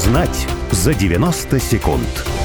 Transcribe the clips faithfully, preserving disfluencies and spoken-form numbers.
Узнать за девяносто секунд.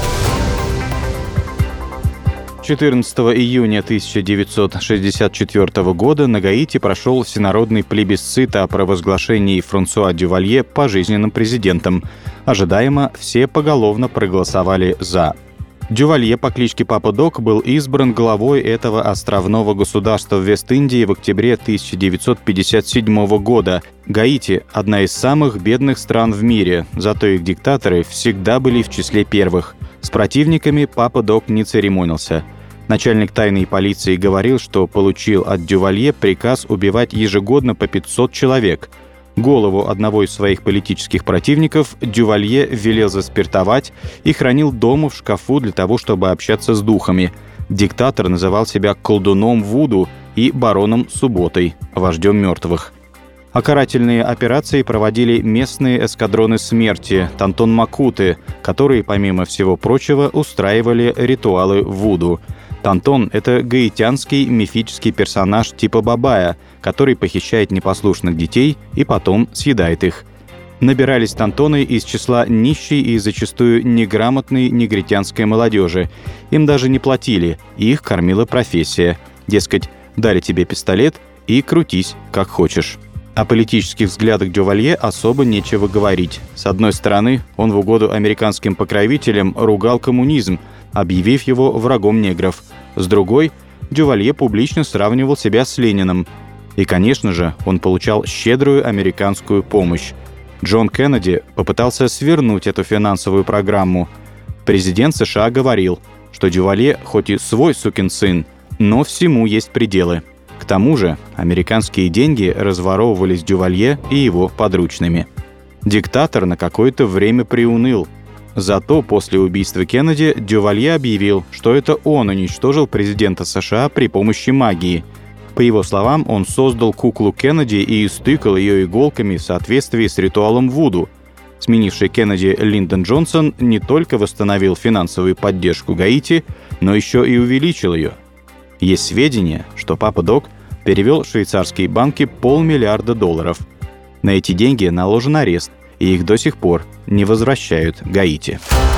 четырнадцатого июня тысяча девятьсот шестьдесят четвёртого года на Гаити прошел всенародный плебисцит о провозглашении Франсуа Дювалье пожизненным президентом. Ожидаемо, все поголовно проголосовали «за». Дювалье по кличке Папа Док был избран главой этого островного государства в Вест-Индии в октябре тысяча девятьсот пятьдесят седьмого года. Гаити – одна из самых бедных стран в мире, зато их диктаторы всегда были в числе первых. С противниками Папа Док не церемонился. Начальник тайной полиции говорил, что получил от Дювалье приказ убивать ежегодно по пятьсот человек. Голову одного из своих политических противников Дювалье велел заспиртовать и хранил дома в шкафу для того, чтобы общаться с духами. Диктатор называл себя колдуном Вуду и бароном Субботой, вождем мертвых. А карательные операции проводили местные эскадроны смерти Тантон-Макуты, которые, помимо всего прочего, устраивали ритуалы вуду. Тантон – это гаитянский мифический персонаж типа Бабая, который похищает непослушных детей и потом съедает их. Набирались тантоны из числа нищей и зачастую неграмотной негритянской молодежи. Им даже не платили, их кормила профессия. Дескать, дали тебе пистолет и крутись, как хочешь. О политических взглядах Дювалье особо нечего говорить. С одной стороны, он в угоду американским покровителям ругал коммунизм, объявив его врагом негров. С другой, Дювалье публично сравнивал себя с Лениным. И, конечно же, он получал щедрую американскую помощь. Джон Кеннеди попытался свернуть эту финансовую программу. Президент США говорил, что Дювалье хоть и свой сукин сын, но всему есть пределы. К тому же, американские деньги разворовывались Дювалье и его подручными. Диктатор на какое-то время приуныл. Зато после убийства Кеннеди Дювалье объявил, что это он уничтожил президента США при помощи магии. По его словам, он создал куклу Кеннеди и истыкал ее иголками в соответствии с ритуалом вуду. Сменивший Кеннеди Линдон Джонсон не только восстановил финансовую поддержку Гаити, но еще и увеличил ее. Есть сведения, что Папа Док перевел в швейцарские банки полмиллиарда долларов. На эти деньги наложен арест, и их до сих пор не возвращают Гаити.